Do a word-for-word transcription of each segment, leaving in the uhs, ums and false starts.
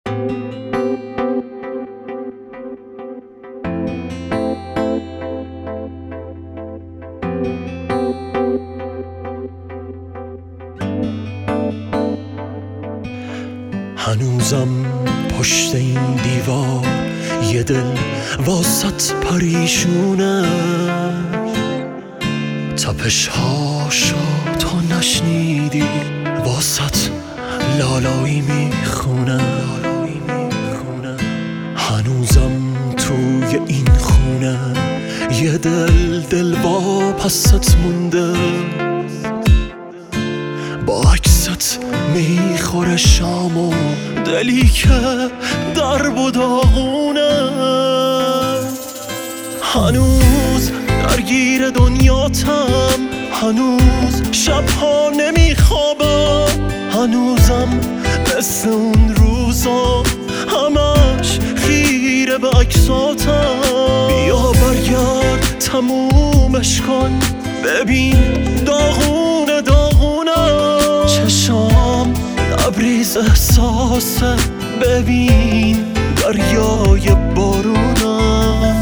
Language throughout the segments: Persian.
هنوزم پشت این دیوار یه دل واسط پریشونه، تپش هاشو تو نشنیدی واسط لالایی میخونه. هنوزم توی این خونه یه دل دل واپست مونده، با عکست میخوره شام و دلی که درب و داغونه. هنوز درگیر دنیاتم، هنوز شبها نمیخوابم، هنوزم مثل اون روزا همش خیره به عکساتم. بیا برگرد تمومش کن، ببین داغونه داغونه چشام لبریز احساسه، ببین دریای بارونه.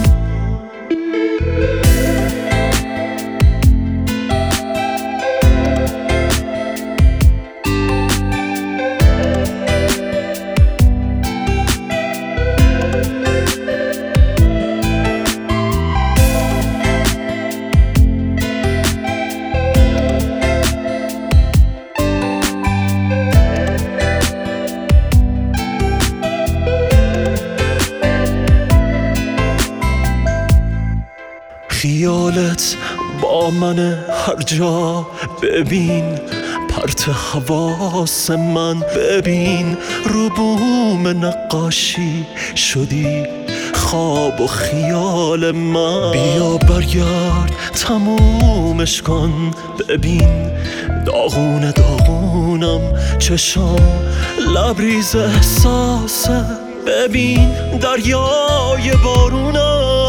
خیالت با من هر جا، ببین پرت حواس من، ببین رو بوم نقاشی شدی خواب و خیال من. بیا برگرد تمومش کن، ببین داغونه داغونم چشام لبریز احساسه، ببین دریای بارونم.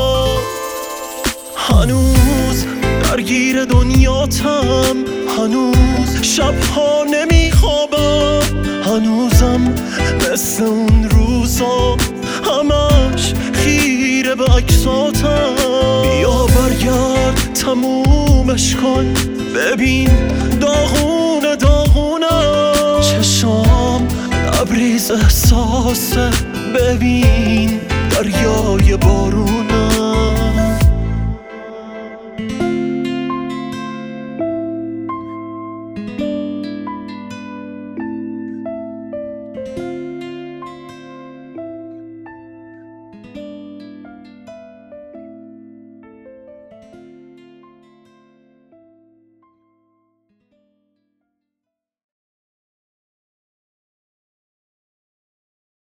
هنوز درگیر دنیاتم، هنوز شبها نمیخوابم، هنوزم مثل اون روزا همش خیره به عکساتم. بیا برگرد تمومش کن، ببین داغونه داغونه چشام لبریز احساسه، ببین دریای بارون.